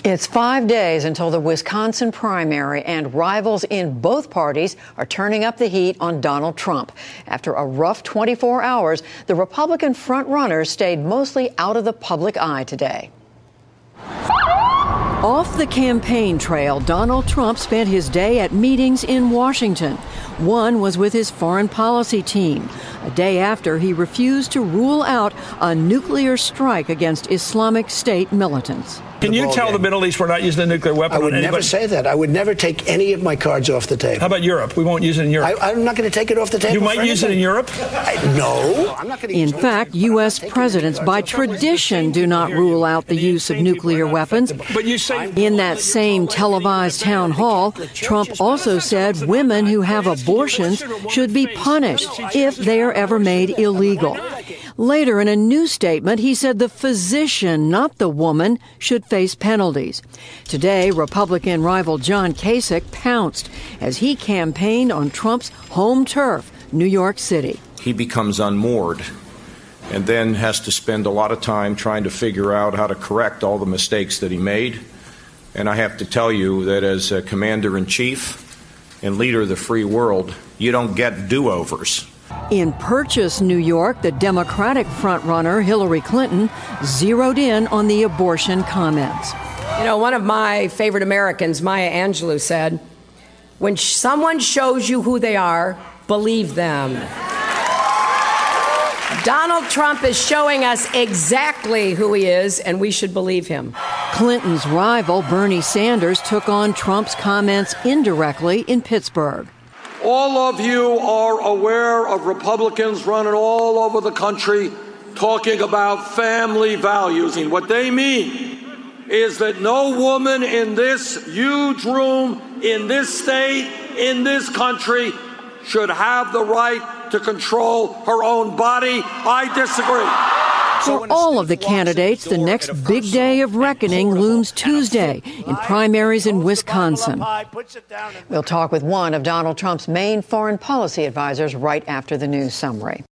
It's 5 days until the Wisconsin primary, and rivals in both parties are turning up the heat on Donald Trump. After a rough 24 hours, the Republican frontrunner stayed mostly out of the public eye today. Off the campaign trail, Donald Trump spent his day at meetings in Washington. One was with his foreign policy team, a day after he refused to rule out a nuclear strike against Islamic State militants. Can you tell the Middle East we're not using a nuclear weapon? I would never say that. I would never take any of my cards off the table. How about Europe? We won't use it in Europe. I'm not going to take it off the table. You might use it in Europe? No. I'm not going to use it. In fact, U.S. presidents by tradition do not rule out the use of nuclear weapons. But you say in that same televised town hall, Trump also said women who have abortions should be punished if they are ever made illegal. Later, in a new statement, he said the physician, not the woman, should face penalties. Today, Republican rival John Kasich pounced as he campaigned on Trump's home turf, New York City. He becomes unmoored and then has to spend a lot of time trying to figure out how to correct all the mistakes that he made. And I have to tell you that as a commander-in-chief and leader of the free world, you don't get do-overs. In Purchase, New York, the Democratic frontrunner Hillary Clinton zeroed in on the abortion comments. You know, one of my favorite Americans, Maya Angelou, said, "When someone shows you who they are, believe them." Donald Trump is showing us exactly who he is, and we should believe him. Clinton's rival, Bernie Sanders, took on Trump's comments indirectly in Pittsburgh. All of you are aware of Republicans running all over the country talking about family values. And what they mean is that no woman in this huge room, in this state, in this country should have the right to control her own body. I disagree. For all of the candidates, the next big day of reckoning looms Tuesday in primaries in Wisconsin. We'll talk with one of Donald Trump's main foreign policy advisors right after the news summary.